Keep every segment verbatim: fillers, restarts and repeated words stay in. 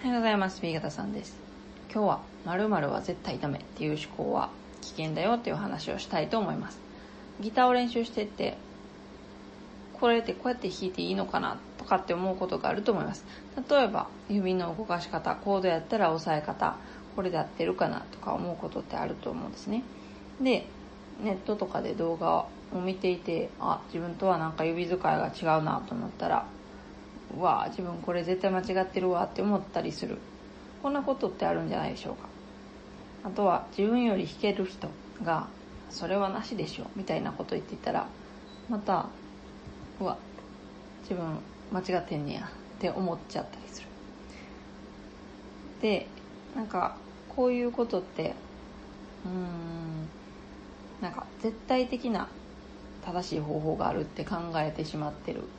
おはようございます。B 型さんです。今日は〇〇は絶対ダメっていう思考は危険だよっていう話をしたいと思います。ギターを練習してってこれってこうやって弾いていいのかなとかって思うことがあると思います。例えば指の動かし方、コードやったら押さえ方、これで合ってるかなとか思うことってあると思うんですね。で、ネットとかで動画を見ていて、あ、自分とはなんか指使いが違うなと思ったら、うわ、自分これ絶対間違ってるわって思ったりする。こんなことってあるんじゃないでしょうか。あとは自分より弾ける人がそれはなしでしょみたいなこと言っていたら、またうわ、自分間違ってんねやって思っちゃったりする。で、なんかこういうことってうーんなんか絶対的な正しい方法があるって考えてしまってる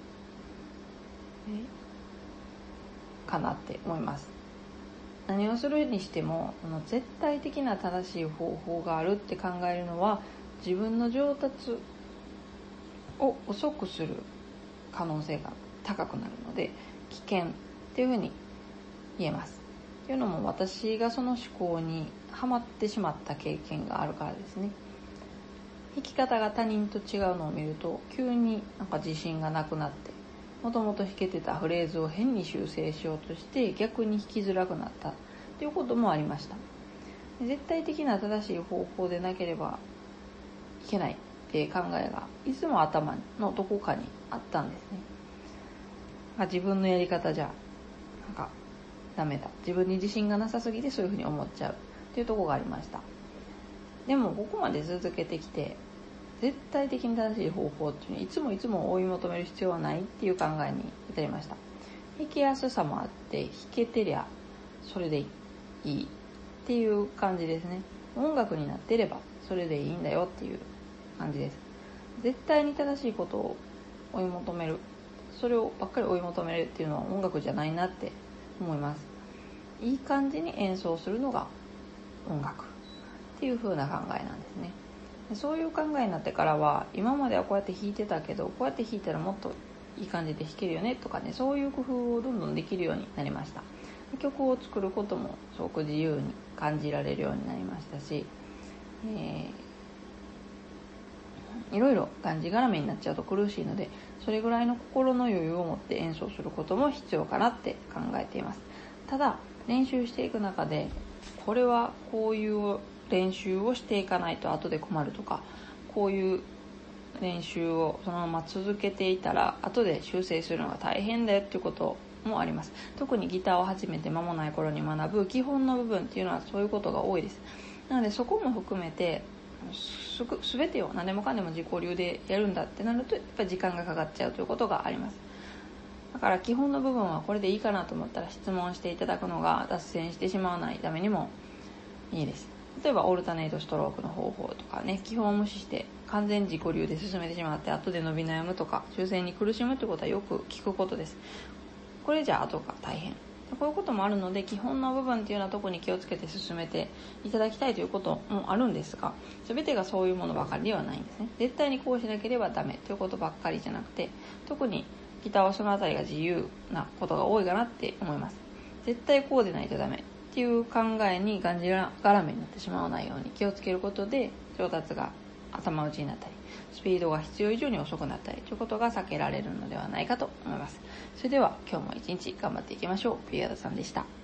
かなって思います。何をするにしてもこの絶対的な正しい方法があるって考えるのは自分の上達を遅くする可能性が高くなるので危険っていうふうに言えます。というのも私がその思考にはまってしまった経験があるからですね。弾き方が他人と違うのを見ると急になんか自信がなくなってもともと弾けてたフレーズを変に修正しようとして逆に弾きづらくなったということもありました。絶対的な正しい方法でなければ弾けないって考えがいつも頭のどこかにあったんですね。自分のやり方じゃなんかダメだ、自分に自信がなさすぎてそういうふうに思っちゃうっていうところがありました。でもここまで続けてきて絶対的に正しい方法っていうのをいつもいつも追い求める必要はないっていう考えに至りました。弾きやすさもあって弾けてりゃそれでいいっていう感じですね。音楽になってればそれでいいんだよっていう感じです。絶対に正しいことを追い求める、それをばっかり追い求めるっていうのは音楽じゃないなって思います。いい感じに演奏するのが音楽っていう風な考えなんですね。そういう考えになってからは今まではこうやって弾いてたけどこうやって弾いたらもっといい感じで弾けるよねとかね、そういう工夫をどんどんできるようになりました。曲を作ることもすごく自由に感じられるようになりましたし、えー、いろいろがんじがらめになっちゃうと苦しいのでそれぐらいの心の余裕を持って演奏することも必要かなって考えています。ただ練習していく中でこれはこういう練習をしていかないと後で困るとか、こういう練習をそのまま続けていたら後で修正するのが大変だよっていうこともあります。特にギターを始めて間もない頃に学ぶ基本の部分っていうのはそういうことが多いです。なのでそこも含めてす全てを何でもかんでも自己流でやるんだってなるとやっぱり時間がかかっちゃうということがあります。だから基本の部分はこれでいいかなと思ったら質問していただくのが脱線してしまわないためにもいいです。例えばオルタネートストロークの方法とかね、基本を無視して完全自己流で進めてしまって後で伸び悩むとか修正に苦しむということはよく聞くことです。これじゃあ後が大変、こういうこともあるので基本の部分っていうのは特に気をつけて進めていただきたいということもあるんですが、全てがそういうものばかりではないんですね。絶対にこうしなければダメということばっかりじゃなくて、特にギターはそのあたりが自由なことが多いかなって思います。絶対こうでないとダメっていう考えにがんじがらめになってしまわないように気をつけることで上達が頭打ちになったりスピードが必要以上に遅くなったりということが避けられるのではないかと思います。それでは今日も一日頑張っていきましょう。ピアノさんでした。